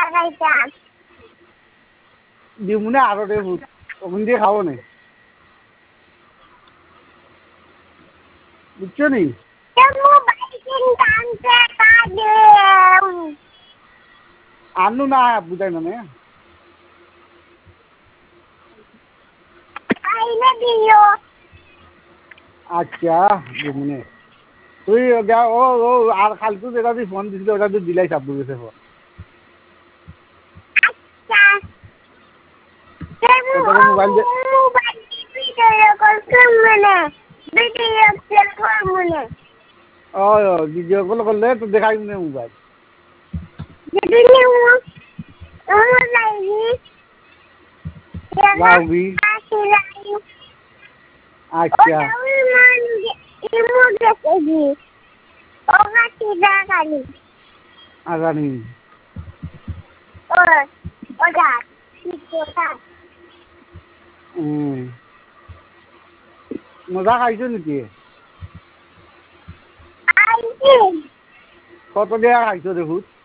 দিমুনে আরো দে ভূত ওখান দিয়ে খাবো না বুঝছো নি আনু না বুঝাই মানে আচ্ছা দিমুনে তুই ও আর কালকে যেটা তুই ফোন দিছিল ওটা তুই দিলাই চাপ গেছে ফোন মোবাইল ভিডিও কল করলে তো দেখাই না মোবাইল লাউবি আচ্ছা আগানি মজা খাইছো নাকি কত দেয়া খাইছো দেখুন